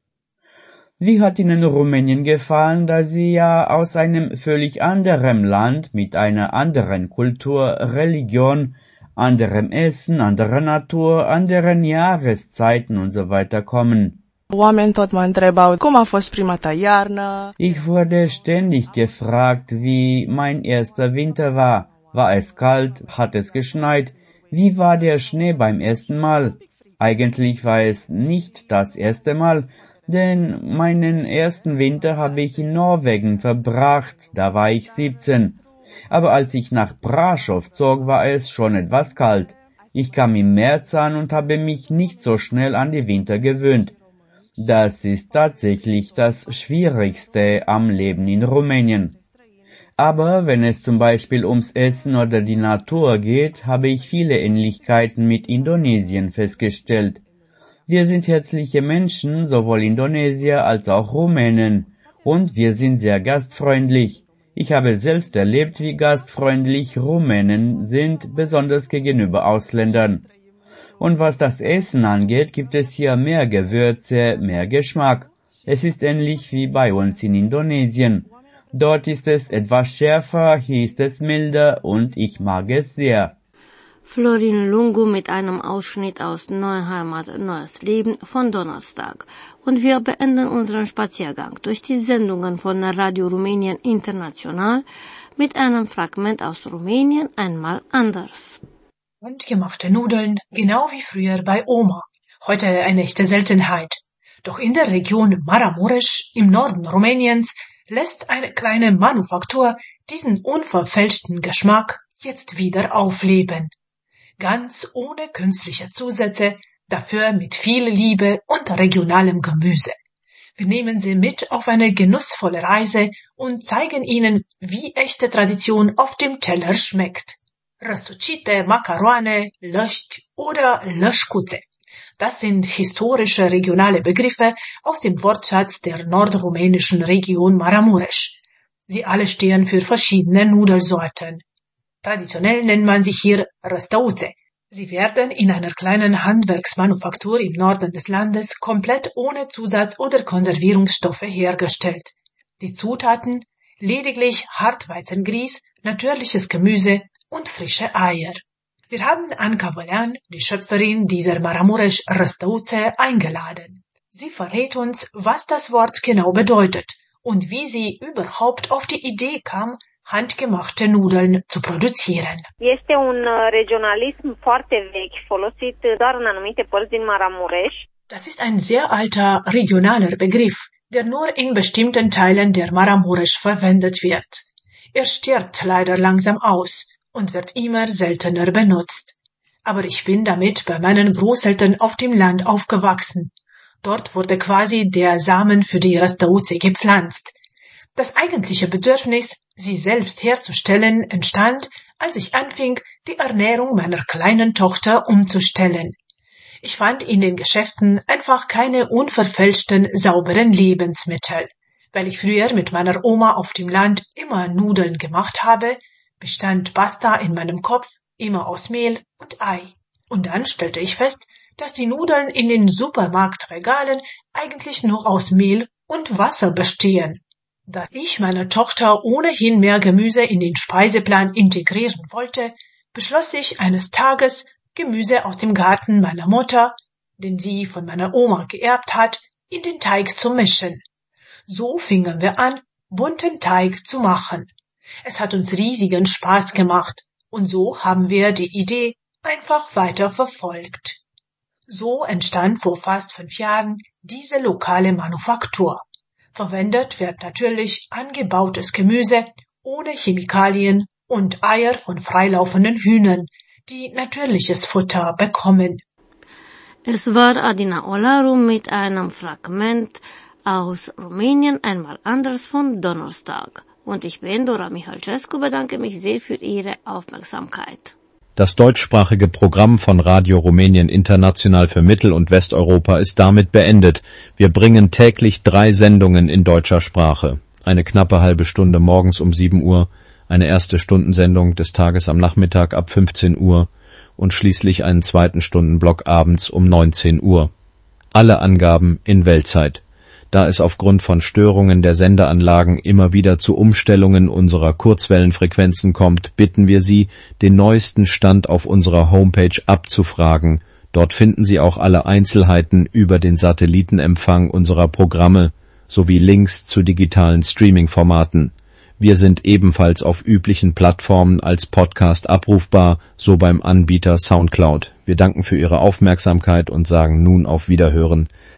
Wie hat Ihnen Rumänien gefallen, da Sie ja aus einem völlig anderen Land mit einer anderen Kultur, Religion, anderem Essen, anderer Natur, anderen Jahreszeiten und so weiter kommen? Oameni tot mă întrebau cum a fost prima ta iarnă. Ich wurde ständig gefragt, wie mein erster Winter war. War es kalt? Hat es geschneit? Wie war der Schnee beim ersten Mal? Eigentlich war es nicht das erste Mal, denn meinen ersten Winter habe ich in Norwegen verbracht, da war ich siebzehn. Aber als ich nach Brașov zog, war es schon etwas kalt. Ich kam im März an und habe mich nicht so schnell an die Winter gewöhnt. Das ist tatsächlich das Schwierigste am Leben in Rumänien. Aber wenn es zum Beispiel ums Essen oder die Natur geht, habe ich viele Ähnlichkeiten mit Indonesien festgestellt. Wir sind herzliche Menschen, sowohl Indonesier als auch Rumänen, und wir sind sehr gastfreundlich. Ich habe selbst erlebt, wie gastfreundlich Rumänen sind, besonders gegenüber Ausländern. Und was das Essen angeht, gibt es hier mehr Gewürze, mehr Geschmack. Es ist ähnlich wie bei uns in Indonesien. Dort ist es etwas schärfer, hier ist es milder und ich mag es sehr. Florin Lungu mit einem Ausschnitt aus Neue Heimat, Neues Leben von Donnerstag. Und wir beenden unseren Spaziergang durch die Sendungen von Radio Rumänien International mit einem Fragment aus Rumänien einmal anders. Handgemachte Nudeln, genau wie früher bei Oma. Heute eine echte Seltenheit. Doch in der Region Maramureș im Norden Rumäniens lässt eine kleine Manufaktur diesen unverfälschten Geschmack jetzt wieder aufleben. Ganz ohne künstliche Zusätze, dafür mit viel Liebe und regionalem Gemüse. Wir nehmen Sie mit auf eine genussvolle Reise und zeigen Ihnen, wie echte Tradition auf dem Teller schmeckt. Răsucite, Macaroane, Lăști oder Lășcuțe. Das sind historische regionale Begriffe aus dem Wortschatz der nordrumänischen Region Maramureș. Sie alle stehen für verschiedene Nudelsorten. Traditionell nennt man sie hier Răstăuțe. Sie werden in einer kleinen Handwerksmanufaktur im Norden des Landes komplett ohne Zusatz- oder Konservierungsstoffe hergestellt. Die Zutaten: lediglich Hartweizengrieß, natürliches Gemüse und frische Eier. Wir haben Anca Vălean, die Schöpferin dieser Maramureș Răstăuțe, eingeladen. Sie verrät uns, was das Wort genau bedeutet und wie sie überhaupt auf die Idee kam, handgemachte Nudeln zu produzieren. Este un regionalism foarte vechi, folosit doar în anumite părți din Maramureș. Das ist ein sehr alter regionaler Begriff, der nur in bestimmten Teilen der Maramureș verwendet wird. Er stirbt leider langsam aus und wird immer seltener benutzt. Aber ich bin damit bei meinen Großeltern auf dem Land aufgewachsen. Dort wurde quasi der Samen für die Răstăuțe gepflanzt. Das eigentliche Bedürfnis, sie selbst herzustellen, entstand, als ich anfing, die Ernährung meiner kleinen Tochter umzustellen. Ich fand in den Geschäften einfach keine unverfälschten, sauberen Lebensmittel. Weil ich früher mit meiner Oma auf dem Land immer Nudeln gemacht habe, bestand Pasta in meinem Kopf immer aus Mehl und Ei. Und dann stellte ich fest, dass die Nudeln in den Supermarktregalen eigentlich nur aus Mehl und Wasser bestehen. Da ich meiner Tochter ohnehin mehr Gemüse in den Speiseplan integrieren wollte, beschloss ich eines Tages, Gemüse aus dem Garten meiner Mutter, den sie von meiner Oma geerbt hat, in den Teig zu mischen. So fingen wir an, bunten Teig zu machen. Es hat uns riesigen Spaß gemacht und so haben wir die Idee einfach weiter verfolgt. So entstand vor fast fünf Jahren diese lokale Manufaktur. Verwendet wird natürlich angebautes Gemüse ohne Chemikalien und Eier von freilaufenden Hühnern, die natürliches Futter bekommen. Es war Adina Olaru mit einem Fragment aus Rumänien, einmal anders von Donnerstag. Und ich bin Dora Michalcescu, bedanke mich sehr für Ihre Aufmerksamkeit. Das deutschsprachige Programm von Radio Rumänien International für Mittel- und Westeuropa ist damit beendet. Wir bringen täglich drei Sendungen in deutscher Sprache. Eine knappe halbe Stunde morgens um sieben Uhr, eine erste Stundensendung des Tages am Nachmittag ab fünfzehn Uhr und schließlich einen zweiten Stundenblock abends um neunzehn Uhr. Alle Angaben in Weltzeit. Da es aufgrund von Störungen der Sendeanlagen immer wieder zu Umstellungen unserer Kurzwellenfrequenzen kommt, bitten wir Sie, den neuesten Stand auf unserer Homepage abzufragen. Dort finden Sie auch alle Einzelheiten über den Satellitenempfang unserer Programme sowie Links zu digitalen Streaming-Formaten. Wir sind ebenfalls auf üblichen Plattformen als Podcast abrufbar, so beim Anbieter Soundcloud. Wir danken für Ihre Aufmerksamkeit und sagen nun auf Wiederhören.